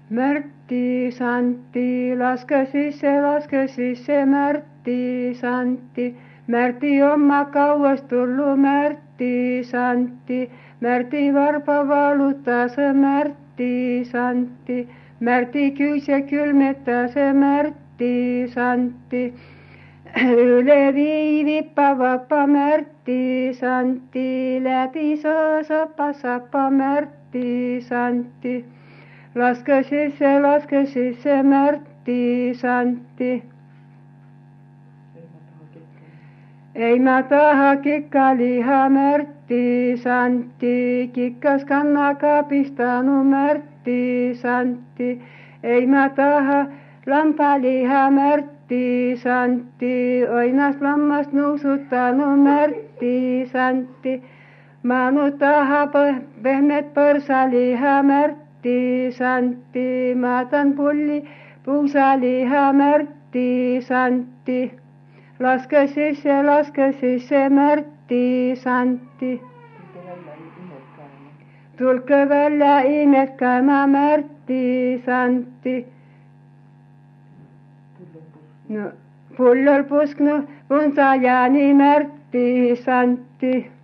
Märtti Santti, laske sisse Märtti Santti. Märtti oma kauas tullu Märtti Santti. Märtti varpa valuttaa se Märtti Santti. Märtti kyysä kylmettää se Märtti Santti. Yle viivippa vappa Märtti Santti. Läpi sappa Märtti Santti. Laske sisse Märtti Santti. Ei mä taha kikkaliha Märtti Santti. Kikkas kannaka pistanu Märtti Santti. Ei mä taha lampaliha Märtti Santti. Oinas lammas nuusuttanu Märtti Santti. Manu taha pehmet porsaliha Märtti Santti. Maatan pulli puusaliha Märtti Santti. Laske sisse Märtti Santti. Tulke välja imetkäämä Märtti Santti. No, pullol pusknu puntajani Märtti Santti.